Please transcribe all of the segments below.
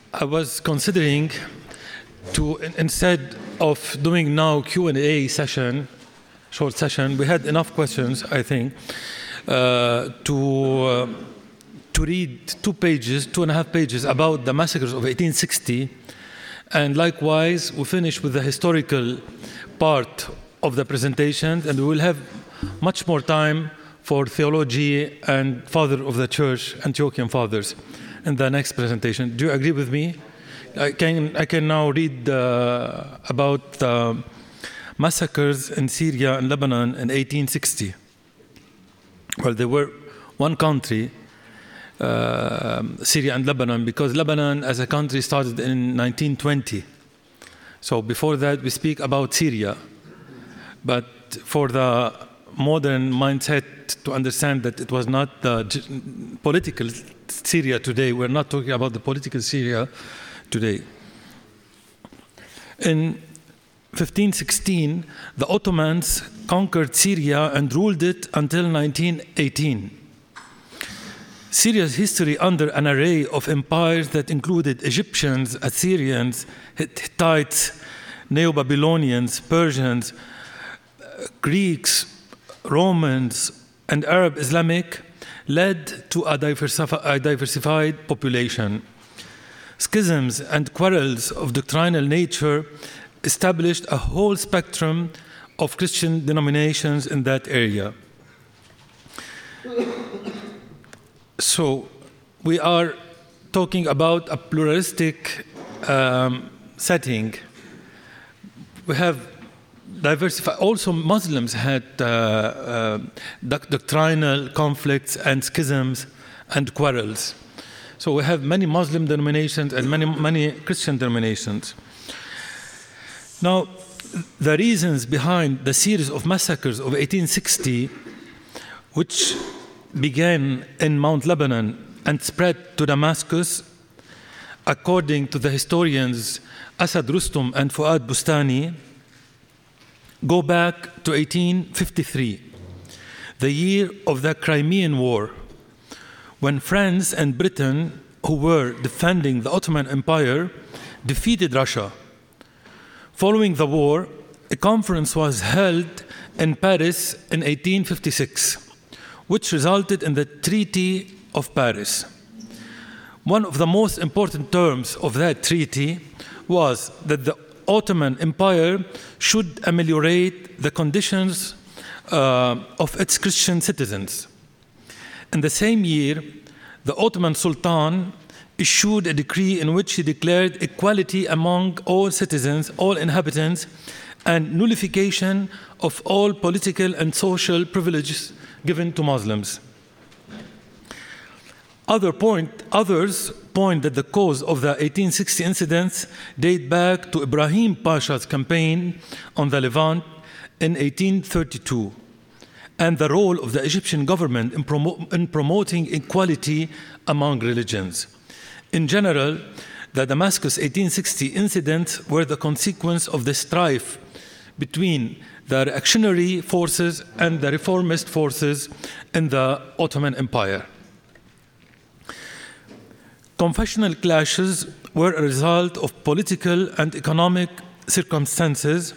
I was considering to, instead of doing now Q&A session, short session, we had enough questions, I think, to read 2.5 pages about the massacres of 1860, and likewise we finish with the historical part of the presentation, and we will have much more time for theology and Father of the Church, Antiochian Fathers, in the next presentation. Do you agree with me? I can now read about the massacres in Syria and Lebanon in 1860. Well, there were one country, Syria and Lebanon, because Lebanon as a country started in 1920. So before that, we speak about Syria. But for the modern mindset to understand that it was not the political Syria today, we're not talking about the political Syria today. In 1516, the Ottomans conquered Syria and ruled it until 1918. Syria's history under an array of empires that included Egyptians, Assyrians, Hittites, Neo-Babylonians, Persians, Greeks, Romans, and Arab Islamic led to a diversified population. Schisms and quarrels of doctrinal nature established a whole spectrum of Christian denominations in that area. So we are talking about a pluralistic setting. We have diversified. Also, Muslims had doctrinal conflicts and schisms and quarrels. So we have many Muslim denominations and many Christian denominations. Now, the reasons behind the series of massacres of 1860, which began in Mount Lebanon and spread to Damascus, according to the historians Asad Rustum and Fuad Bustani, go back to 1853, the year of the Crimean War, when France and Britain, who were defending the Ottoman Empire, defeated Russia. Following the war, a conference was held in Paris in 1856, which resulted in the Treaty of Paris. One of the most important terms of that treaty was that the Ottoman Empire should ameliorate the conditions of its Christian citizens. In the same year, the Ottoman Sultan issued a decree in which he declared equality among all citizens, all inhabitants, and nullification of all political and social privileges given to Muslims. Others point that the cause of the 1860 incidents date back to Ibrahim Pasha's campaign on the Levant in 1832 and the role of the Egyptian government in promoting equality among religions. In general, the Damascus 1860 incidents were the consequence of the strife between the reactionary forces and the reformist forces in the Ottoman Empire. Confessional clashes were a result of political and economic circumstances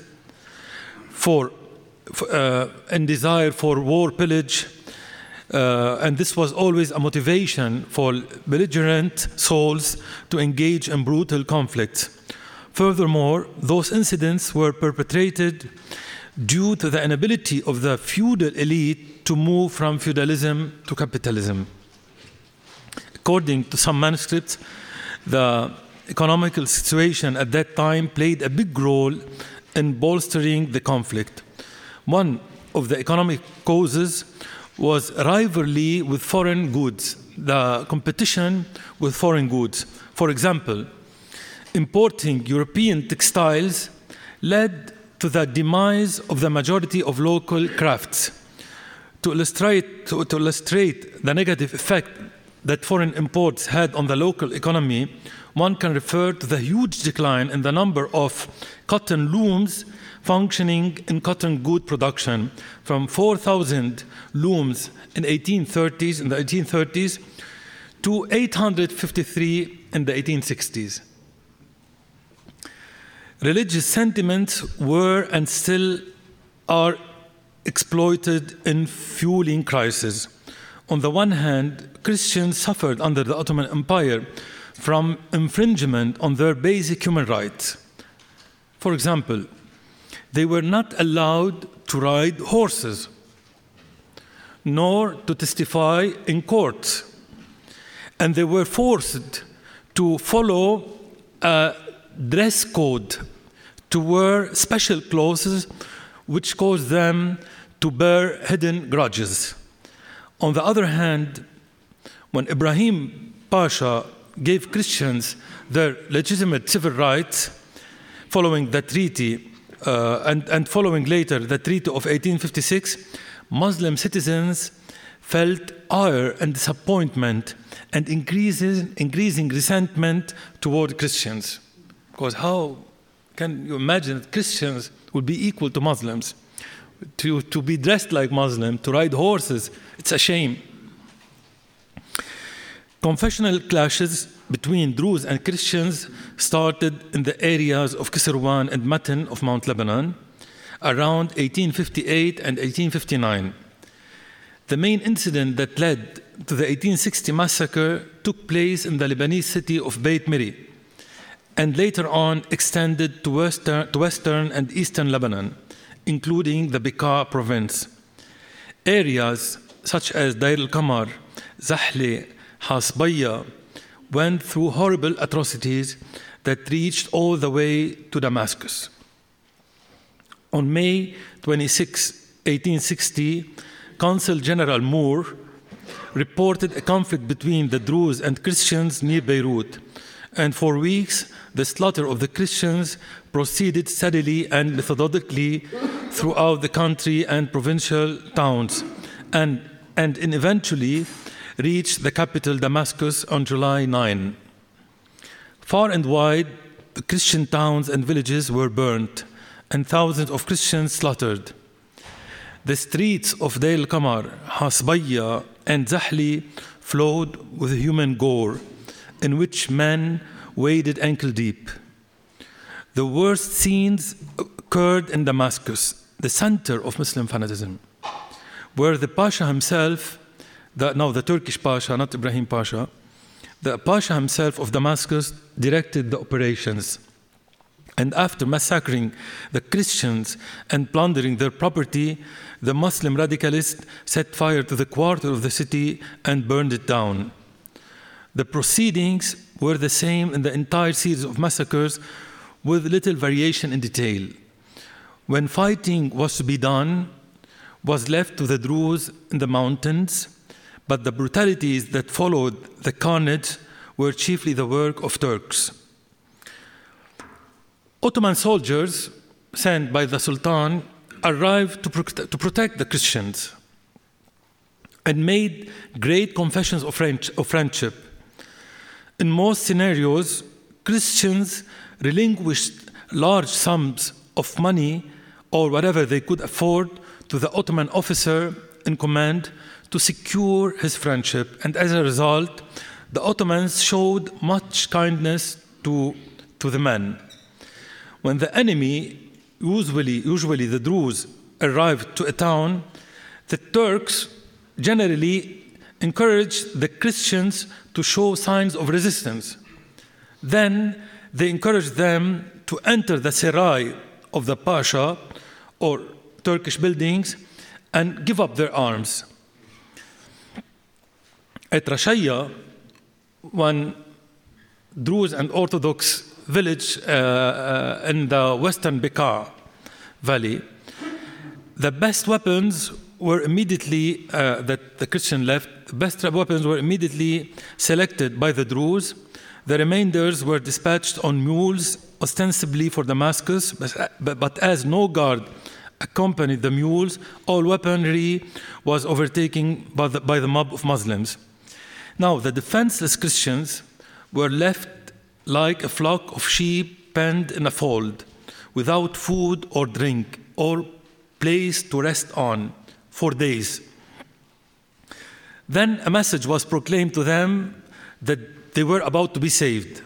and desire for war pillage, and this was always a motivation for belligerent souls to engage in brutal conflicts. Furthermore, those incidents were perpetrated due to the inability of the feudal elite to move from feudalism to capitalism. According to some manuscripts, the economical situation at that time played a big role in bolstering the conflict. One of the economic causes was rivalry with foreign goods, the competition with foreign goods. For example, importing European textiles led to the demise of the majority of local crafts. To illustrate the negative effect that foreign imports had on the local economy, one can refer to the huge decline in the number of cotton looms functioning in cotton good production, from 4,000 looms in the 1830s to 853 in the 1860s. Religious sentiments were and still are exploited in fueling crisis. On the one hand, Christians suffered under the Ottoman Empire from infringement on their basic human rights. For example, they were not allowed to ride horses, nor to testify in court, and they were forced to follow a dress code, to wear special clothes which caused them to bear hidden grudges. On the other hand, when Ibrahim Pasha gave Christians their legitimate civil rights following the treaty and following later the Treaty of 1856, Muslim citizens felt ire and disappointment and increasing resentment toward Christians. Because how can you imagine that Christians would be equal to Muslims? To be dressed like Muslims, to ride horses, it's a shame. Confessional clashes between Druze and Christians started in the areas of Kisirwan and Matan of Mount Lebanon around 1858 and 1859. The main incident that led to the 1860 massacre took place in the Lebanese city of Beit Miri and later on extended to western and eastern Lebanon, including the Bekaa province. Areas such as Deir al-Qamar, Zahle, Hasbaya went through horrible atrocities that reached all the way to Damascus. On May 26, 1860, Consul General Moore reported a conflict between the Druze and Christians near Beirut, and for weeks the slaughter of the Christians proceeded steadily and methodically throughout the country and provincial towns, and eventually reached the capital Damascus on July 9. Far and wide, the Christian towns and villages were burnt, and thousands of Christians slaughtered. The streets of Deir al-Qamar, Hasbaya, and Zahli flowed with human gore, in which men waded ankle deep. The worst scenes occurred in Damascus, the center of Muslim fanaticism, where the Pasha himself, the Turkish Pasha, not Ibrahim Pasha, the Pasha himself of Damascus directed the operations. And after massacring the Christians and plundering their property, the Muslim radicalists set fire to the quarter of the city and burned it down. The proceedings were the same in the entire series of massacres, with little variation in detail. When fighting was to be done, was left to the Druze in the mountains, but the brutalities that followed the carnage were chiefly the work of Turks. Ottoman soldiers sent by the Sultan arrived to protect the Christians and made great confessions of friendship. In most scenarios, Christians relinquished large sums of money or whatever they could afford to the Ottoman officer in command to secure his friendship. And as a result, the Ottomans showed much kindness to the men. When the enemy, usually the Druze, arrived to a town, the Turks generally encouraged the Christians to show signs of resistance. Then they encouraged them to enter the serai of the Pasha or Turkish buildings and give up their arms. At Rashaya, one Druze and Orthodox village in the western Bekaa Valley, the best weapons were immediately, that the Christian left, the best weapons were immediately selected by the Druze. The remainders were dispatched on mules, ostensibly for Damascus, but as no guard accompanied the mules, all weaponry was overtaken by the mob of Muslims. Now, the defenseless Christians were left like a flock of sheep penned in a fold, without food or drink or place to rest on for days. Then a message was proclaimed to them that they were about to be saved.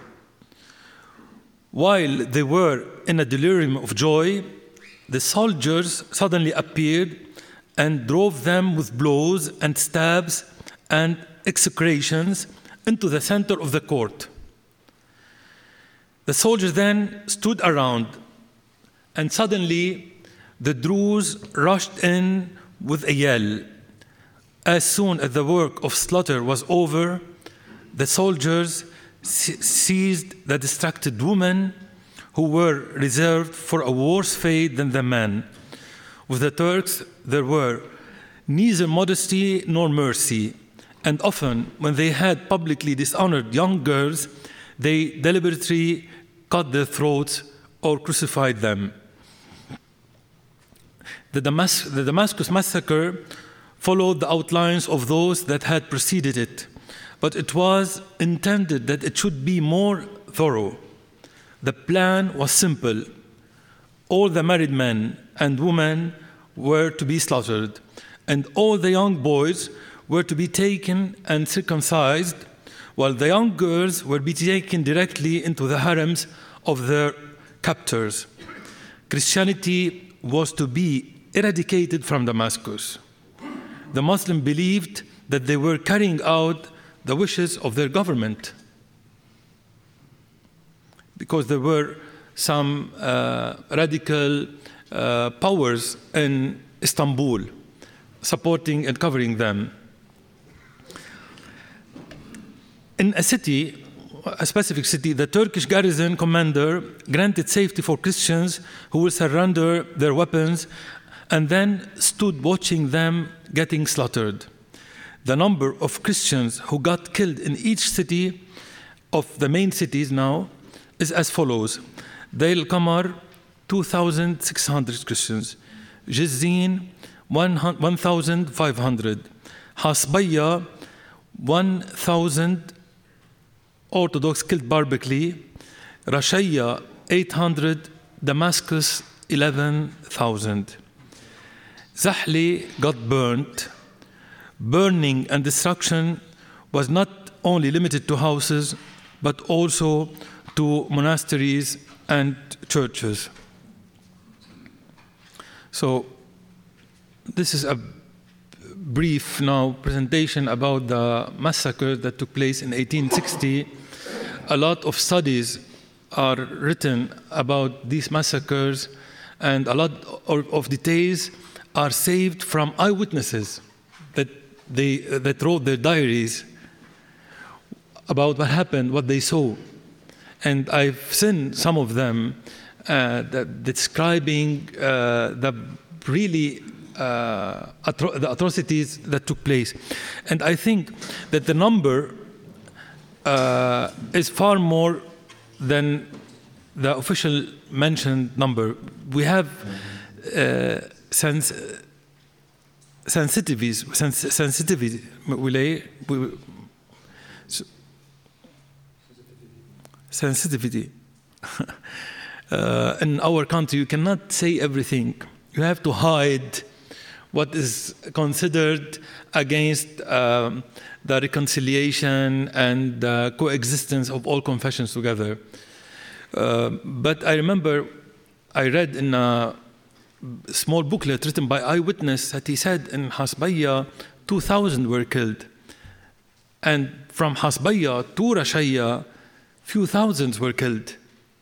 While they were in a delirium of joy, the soldiers suddenly appeared and drove them with blows and stabs and execrations into the center of the court. The soldiers then stood around, and suddenly the Druze rushed in with a yell. As soon as the work of slaughter was over, the soldiers seized the distracted women who were reserved for a worse fate than the men. With the Turks, there were neither modesty nor mercy, and often when they had publicly dishonored young girls, they deliberately cut their throats or crucified them. The Damascus massacre followed the outlines of those that had preceded it, but it was intended that it should be more thorough. The plan was simple. All the married men and women were to be slaughtered, and all the young boys were to be taken and circumcised, while the young girls were to be taken directly into the harems of their captors. Christianity was to be eradicated from Damascus. The Muslims believed that they were carrying out the wishes of their government, because there were some radical powers in Istanbul supporting and covering them. In a city, a specific city, the Turkish garrison commander granted safety for Christians who will surrender their weapons, and then stood watching them getting slaughtered. The number of Christians who got killed in each city of the main cities now is as follows. Deir el-Qamar, 2,600 Christians. Jizzin, 1,500. Hasbaya, 1,000 Orthodox killed barbically. Rashaya, 800. Damascus, 11,000. Zahli got burnt. Burning and destruction was not only limited to houses, but also to monasteries and churches. So this is a brief now presentation about the massacre that took place in 1860. A lot of studies are written about these massacres, and a lot of details are saved from eyewitnesses that wrote their diaries about what happened, what they saw. And I've seen some of them describing the really the atrocities that took place. And I think that the number is far more than the official mentioned number. We have sensitivity. In our country, you cannot say everything. You have to hide what is considered against the reconciliation and coexistence of all confessions together. But I remember I read in a small booklet written by eyewitness that he said in Hasbaya 2,000 were killed, and from Hasbaya to Rashaya few thousands were killed.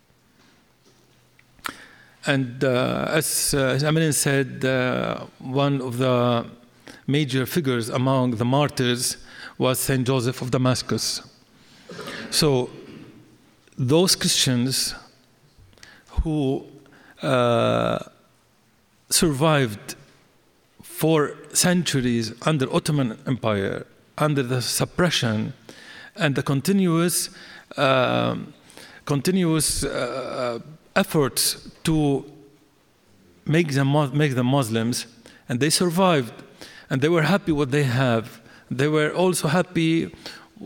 And as His Eminence said, one of the major figures among the martyrs was Saint Joseph of Damascus. So those Christians who survived for centuries under Ottoman Empire, under the suppression and the continuous efforts to make them Muslims, and they survived, and they were happy what they have. They were also happy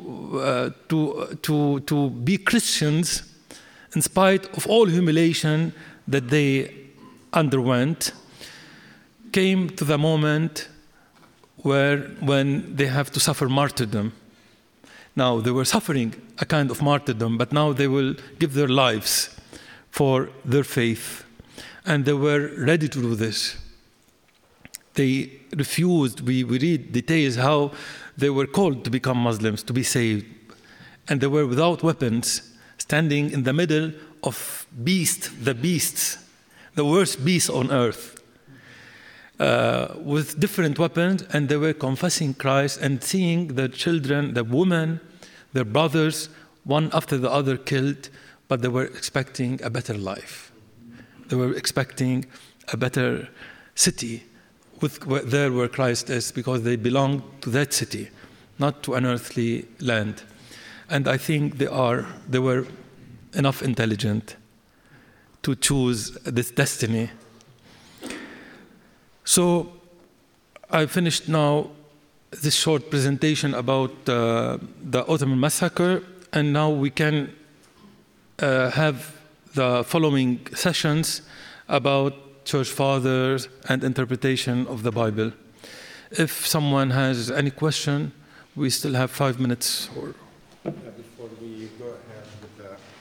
to be Christians in spite of all humiliation that they underwent. Came to the moment when they have to suffer martyrdom. Now, they were suffering a kind of martyrdom, but now they will give their lives for their faith. And they were ready to do this. They refused. We read details how they were called to become Muslims, to be saved. And they were without weapons, standing in the middle of the beasts, the worst beasts on earth, with different weapons, and they were confessing Christ and seeing the children, the women, their brothers, one after the other killed, but they were expecting a better life. They were expecting a better city there where Christ is, because they belong to that city, not to an earthly land. And I think they were enough intelligent to choose this destiny. So I finished now this short presentation about the Ottoman massacre, and now we can have the following sessions about church fathers and interpretation of the Bible. If someone has any question, we still have 5 minutes.